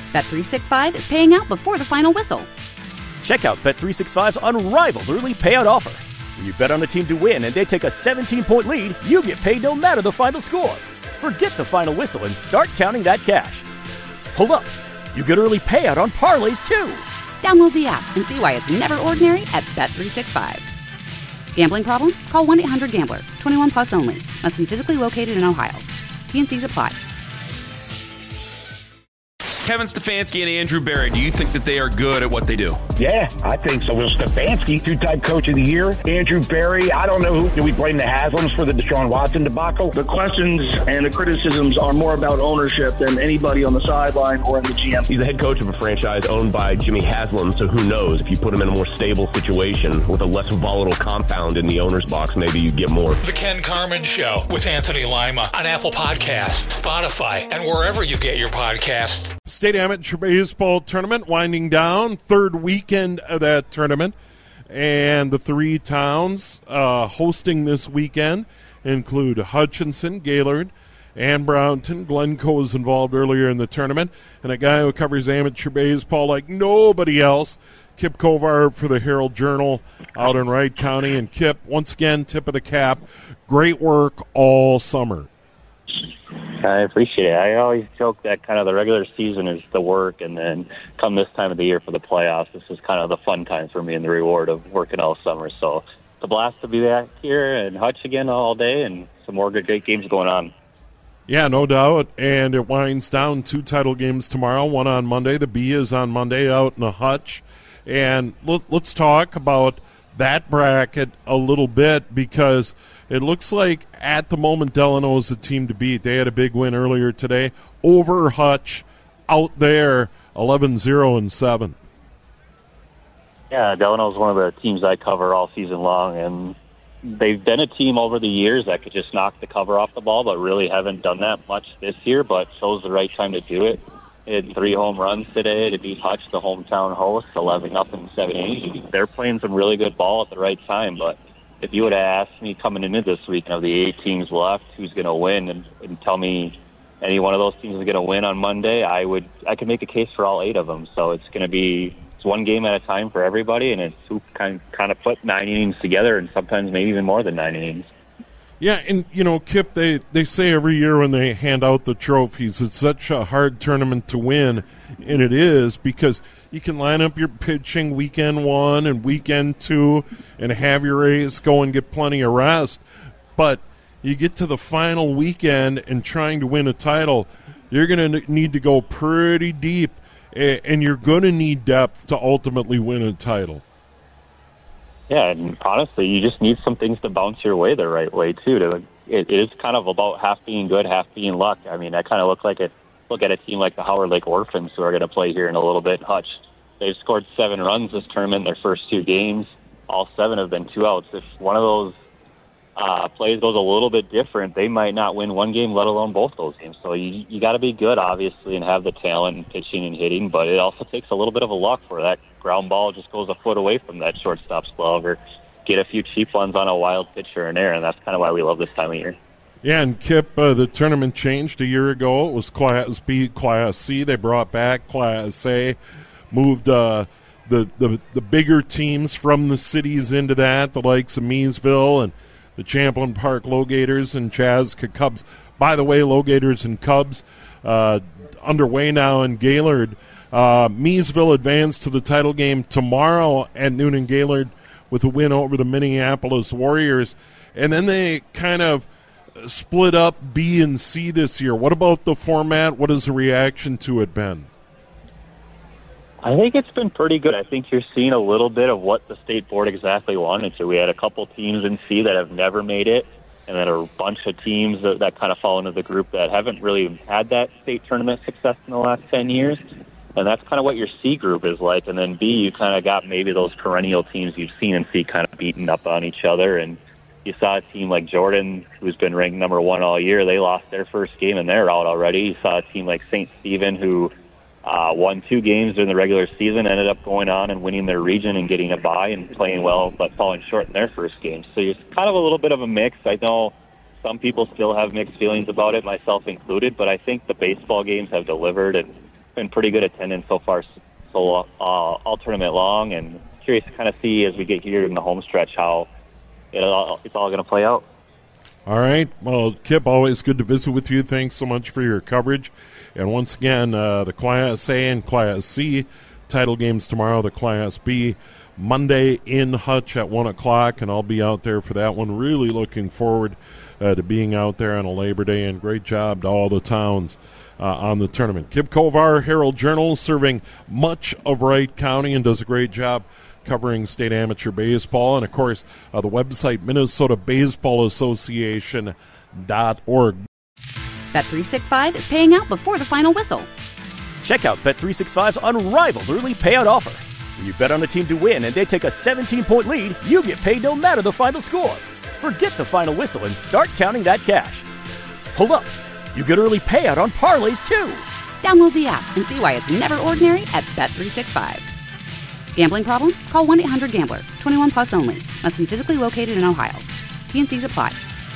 Bet365 is paying out before the final whistle. Check out Bet365's unrivaled early payout offer. When you bet on a team to win and they take a 17-point lead, you get paid no matter the final score. Forget the final whistle and start counting that cash. Hold up. You get early payout on parlays, too. Download the app and see why it's never ordinary at Bet365. Gambling problem? Call 1-800-GAMBLER. 21 plus only. Must be physically located in Ohio. T&Cs apply. Kevin Stefanski and Andrew Berry, do you think that they are good at what they do? Yeah, I think so. Well, Stefanski, two-time coach of the year. Andrew Berry, I don't know who. Do we blame the Haslams for the Deshaun Watson debacle? The questions and the criticisms are more about ownership than anybody on the sideline or in the GM. He's the head coach of a franchise owned by Jimmy Haslam, so who knows? If you put him in a more stable situation with a less volatile compound in the owner's box, maybe you get more. The Ken Carman Show with Anthony Lima on Apple Podcasts, Spotify, and wherever you get your podcasts. State Amateur Baseball Tournament winding down, third weekend of that tournament, and the three towns hosting this weekend include Hutchinson, Gaylord, and Brownton. Glencoe was involved earlier in the tournament, and a guy who covers amateur baseball like nobody else, Kip Kovar for the Herald Journal out in Wright County. And Kip, once again, tip of the cap, great work all summer. I appreciate it. I always joke that kind of the regular season is the work, and then come this time of the year for the playoffs, this is kind of the fun time for me and the reward of working all summer. So it's a blast to be back here in Hutch again all day, and some more great games going on. Yeah, no doubt. And it winds down 2 title games tomorrow, one on Monday. The B is on Monday out in the Hutch. And let's talk about that bracket a little bit, because it looks like at the moment Delano is the team to beat. They had a big win earlier today over Hutch out there, 11-0-7. Yeah, Delano is one of the teams I cover all season long, and they've been a team over the years that could just knock the cover off the ball, but really haven't done that much this year, but chose the right time to do it. They had 3 home runs today to beat Hutch, the hometown host, 11 up in 7 innings. They're playing some really good ball at the right time, but if you would have asked me coming into this week, of the 8 teams left, who's going to win, and tell me any one of those teams is going to win on Monday, I could make a case for all 8 of them. So it's going to be one game at a time for everybody, and it's who kind of put 9 innings together, and sometimes maybe even more than 9 innings. Yeah, and, Kip, they say every year when they hand out the trophies, it's such a hard tournament to win, and it is, because you can line up your pitching weekend 1 and weekend 2 and have your ace go and get plenty of rest. But you get to the final weekend and trying to win a title, you're going to need to go pretty deep, and you're going to need depth to ultimately win a title. Yeah, and honestly, you just need some things to bounce your way the right way, too. It is kind of about half being good, half being luck. I mean, I kind of look at a team like the Howard Lake Orphans, who are going to play here in a little bit. Hutch, they've scored 7 runs this tournament, their first 2 games. All 7 have been 2 outs. If one of those plays goes a little bit different, they might not win one game, let alone both those games. So you got to be good, obviously, and have the talent in pitching and hitting, but it also takes a little bit of a luck where that ground ball just goes a foot away from that shortstop's glove, or get a few cheap ones on a wild pitch here and there, and that's kind of why we love this time of year. Yeah, and Kip, the tournament changed a year ago. It was Class B, Class C. They brought back Class A, moved the bigger teams from the cities into that, the likes of Meesville and the Champlain Park Low-Gators and Chaska Cubs. By the way, Low-Gators and Cubs underway now in Gaylord. Meesville advanced to the title game tomorrow at noon in Gaylord with a win over the Minneapolis Warriors. And then they kind of split up B and C this year. What about the format? What has the reaction to it been? I think it's been pretty good. I think you're seeing a little bit of what the state board exactly wanted to. We had a couple teams in C that have never made it, and then a bunch of teams that kind of fall into the group that haven't really had that state tournament success in the last 10 years. And that's kind of what your C group is like. And then B, you kind of got maybe those perennial teams you've seen in C kind of beating up on each other. And you saw a team like Jordan, who's been ranked number 1 all year. They lost their first game, and they're out already. You saw a team like St. Stephen, who won 2 games during the regular season, ended up going on and winning their region and getting a bye and playing well, but falling short in their first game. So it's kind of a little bit of a mix. I know some people still have mixed feelings about it, myself included, but I think the baseball games have delivered, and been pretty good attendance so far, all tournament long, and curious to kind of see as we get here in the home stretch how it's all going to play out. All right. Well, Kip, always good to visit with you. Thanks so much for your coverage. And once again, the Class A and Class C title games tomorrow, the Class B Monday in Hutch at 1 o'clock, and I'll be out there for that one. Really looking forward to being out there on a Labor Day, and great job to all the towns on the tournament. Kip Kovar, Herald-Journal, serving much of Wright County and does a great job covering state amateur baseball. And, of course, the website, MinnesotaBaseballAssociation.org. Bet365 is paying out before the final whistle. Check out Bet365's unrivaled early payout offer. When you bet on a team to win and they take a 17-point lead, you get paid no matter the final score. Forget the final whistle and start counting that cash. Hold up. You get early payout on parlays, too. Download the app and see why it's never ordinary at Bet365. Gambling problem? Call 1-800-GAMBLER. 21 plus only. Must be physically located in Ohio. T&Cs apply.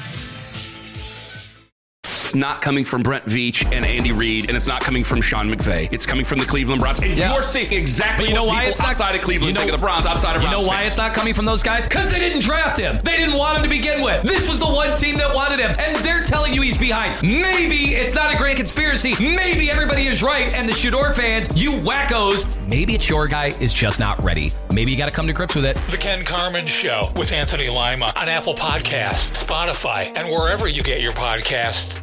It's not coming from Brent Veach and Andy Reid, and it's not coming from Sean McVay. It's coming from the Cleveland Browns. And you're seeing exactly what people outside of Cleveland think of the Browns, outside of Browns. You know why it's not coming from those guys? Because they didn't draft him. They didn't want him to begin with. This was the one team that wanted him, and they're telling you he's behind. Maybe it's not a grand conspiracy. Maybe everybody is right, and the Shador fans, you wackos, maybe it's your guy is just not ready. Maybe you got to come to grips with it. The Ken Carman Show with Anthony Lima on Apple Podcasts, Spotify, and wherever you get your podcasts.